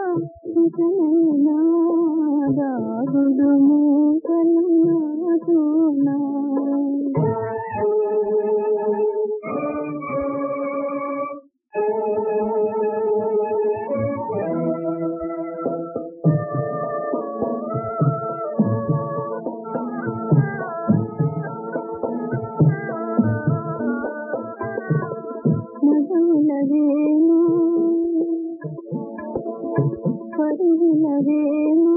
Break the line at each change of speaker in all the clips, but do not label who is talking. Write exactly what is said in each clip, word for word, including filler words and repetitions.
ఇకనైనా దాగుడు మూతలు నాకునా. నదులవేను పరుగులవేను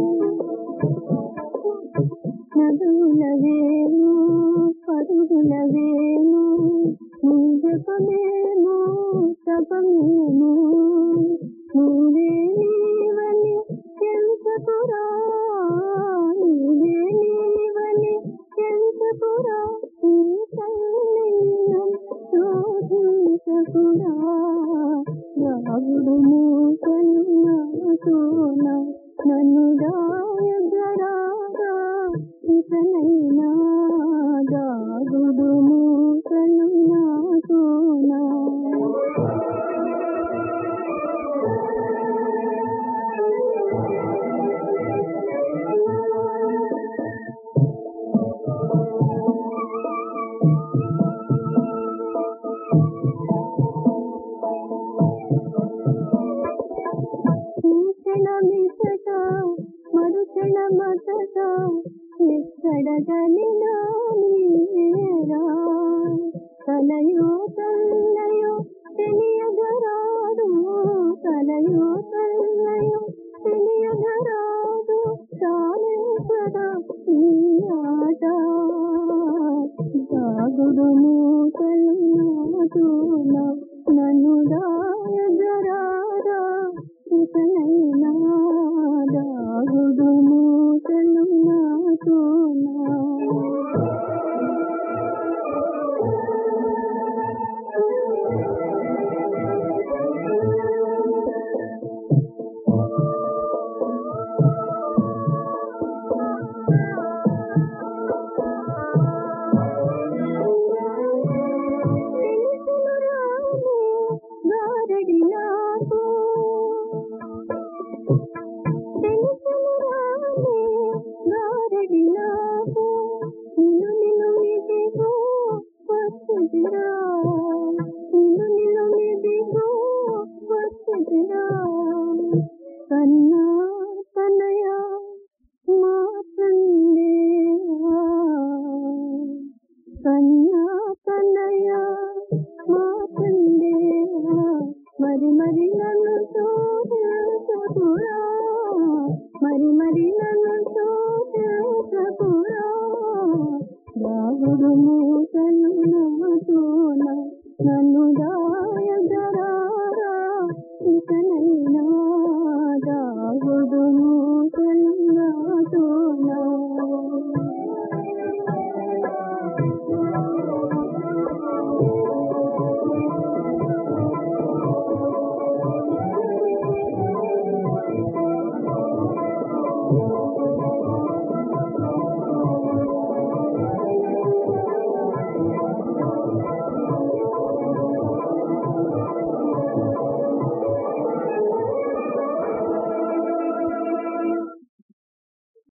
నదులవేను పరుగులవేను నీ జపమేమో తపమేమో నీవే నీవని చెంతకురా నీవే నీవని చెంతకురా నీ కన్నీనం శోధించకురా. రాగుడు మూకలు నాకునా నన్ను దాయగరాగా ఇకనైనా దాగుడు మూకలు నాకునా. క్షణమిసట మరుక్షణమసట ఎక్కడగలినా నీవేరా. తలయో తల్లయో తెలియగరాదు తలయో తల్లయో తెలియగరాదు తానే కదా నీ ఆట. దాగుడు మూతలు నాకునా నన్ను దాయగరారా ఇకనైనా దాగుడు మూతలు నాకునా. గారడి నాకు తెలుసును రానే గారడి నాకు నిన్ను నిన్ను ఇదిగో వచ్చదిరా నిన్ను నిన్ను ఇదిగో వచ్చదిరా. కన్నా కన్నయ్య మా తండ్రియా కన్నా కన్నయ్య మా తండ్రియా మరి మరి నన్ను చూడకురా మరి మరి